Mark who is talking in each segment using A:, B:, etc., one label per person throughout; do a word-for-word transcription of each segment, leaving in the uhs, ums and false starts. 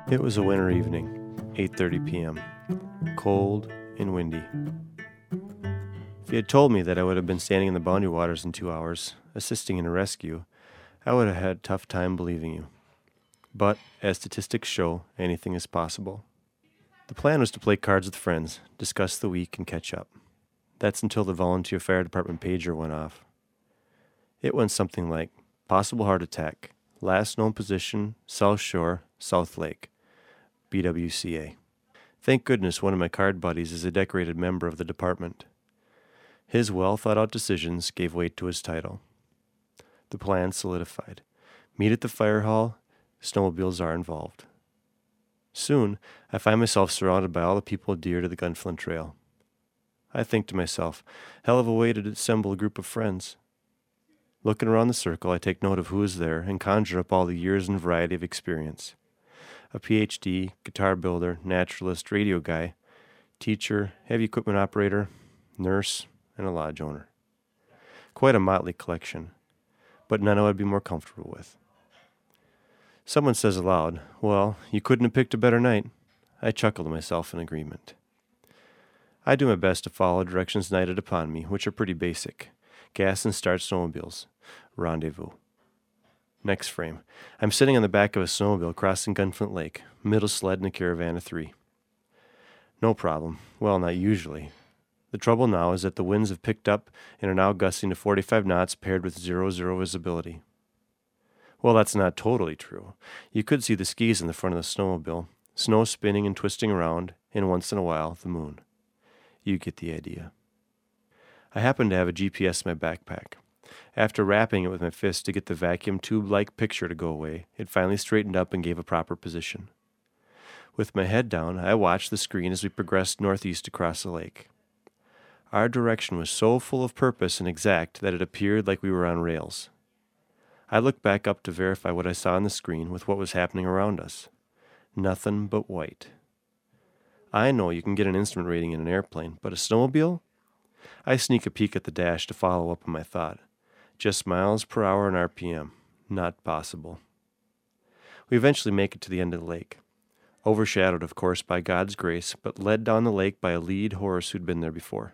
A: It was a winter evening, eight thirty p.m., cold and windy. If you had told me that I would have been standing in the boundary waters in two hours, assisting in a rescue, I would have had a tough time believing you. But, as statistics show, anything is possible. The plan was to play cards with friends, discuss the week, and catch up. That's until the volunteer fire department pager went off. It went something like, possible heart attack, last known position, South Shore, South Lake, B W C A. Thank goodness one of my card buddies is a decorated member of the department. His well-thought-out decisions gave weight to his title. The plan solidified. Meet at the fire hall, snowmobiles are involved. Soon, I find myself surrounded by all the people dear to the Gunflint Trail. I think to myself, hell of a way to assemble a group of friends. Looking around the circle, I take note of who is there and conjure up all the years and variety of experience. A P H D, guitar builder, naturalist, radio guy, teacher, heavy equipment operator, nurse, and a lodge owner. Quite a motley collection, but none I would be more comfortable with. Someone says aloud, well, you couldn't have picked a better night. I chuckle to myself in agreement. I do my best to follow directions knighted upon me, which are pretty basic. Gas and start snowmobiles. Rendezvous. Next frame. I'm sitting on the back of a snowmobile crossing Gunflint Lake, middle sled in a caravan of three. No problem. Well, not usually. The trouble now is that the winds have picked up and are now gusting to forty-five knots paired with zero-zero visibility. Well, that's not totally true. You could see the skis in the front of the snowmobile, snow spinning and twisting around, and once in a while, the moon. You get the idea. I happen to have a G P S in my backpack. After wrapping it with my fist to get the vacuum tube-like picture to go away, it finally straightened up and gave a proper position. With my head down, I watched the screen as we progressed northeast across the lake. Our direction was so full of purpose and exact that it appeared like we were on rails. I looked back up to verify what I saw on the screen with what was happening around us. Nothing but white. I know you can get an instrument rating in an airplane, but a snowmobile? I sneak a peek at the dash to follow up on my thought. Just miles per hour and R P M. Not possible. We eventually make it to the end of the lake. Overshadowed, of course, by God's grace, but led down the lake by a lead horse who'd been there before.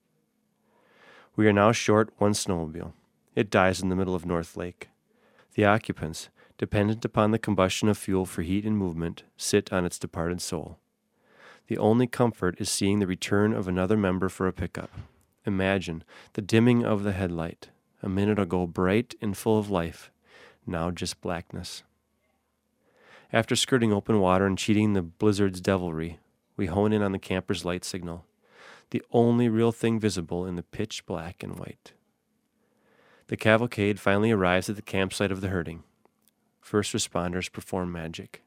A: We are now short one snowmobile. It dies in the middle of North Lake. The occupants, dependent upon the combustion of fuel for heat and movement, sit on its departed soul. The only comfort is seeing the return of another member for a pickup. Imagine the dimming of the headlight. A minute ago bright and full of life, now just blackness. After skirting open water and cheating the blizzard's devilry, we hone in on the camper's light signal, the only real thing visible in the pitch black and white. The cavalcade finally arrives at the campsite of the herding. First responders perform magic.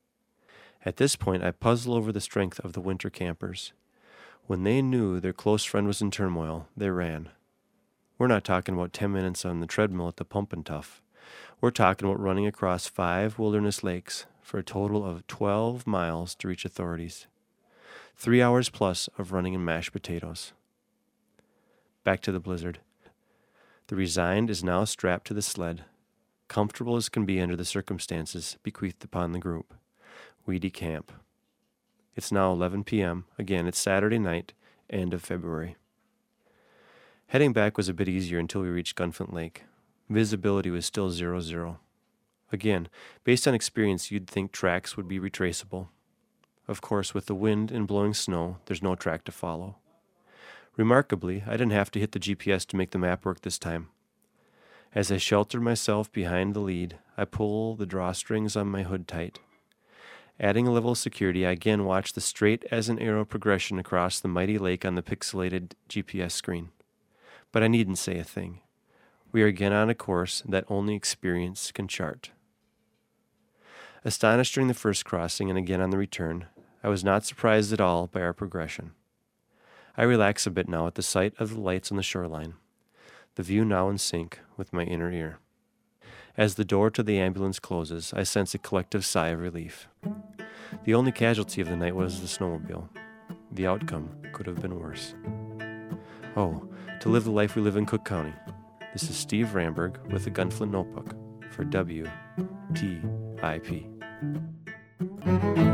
A: At this point, I puzzle over the strength of the winter campers. When they knew their close friend was in turmoil, they ran. We're not talking about ten minutes on the treadmill at the Pump and Tough. We're talking about running across five wilderness lakes for a total of twelve miles to reach authorities. Three hours plus of running in mashed potatoes. Back to the blizzard. The resigned is now strapped to the sled, comfortable as can be under the circumstances bequeathed upon the group. We decamp. It's now eleven p.m. Again, it's Saturday night, end of February. Heading back was a bit easier until we reached Gunflint Lake. Visibility was still zero-zero. Again, based on experience, you'd think tracks would be retraceable. Of course, with the wind and blowing snow, there's no track to follow. Remarkably, I didn't have to hit the G P S to make the map work this time. As I shelter myself behind the lead, I pull the drawstrings on my hood tight. Adding a level of security, I again watch the straight-as-an-arrow progression across the mighty lake on the pixelated G P S screen. But I needn't say a thing. We are again on a course that only experience can chart. Astonished during the first crossing and again on the return, I was not surprised at all by our progression. I relax a bit now at the sight of the lights on the shoreline, the view now in sync with my inner ear. As the door to the ambulance closes, I sense a collective sigh of relief. The only casualty of the night was the snowmobile. The outcome could have been worse. Oh, to live the life we live in Cook County. This is Steve Ramberg with the Gunflint Notebook for W T I P. you.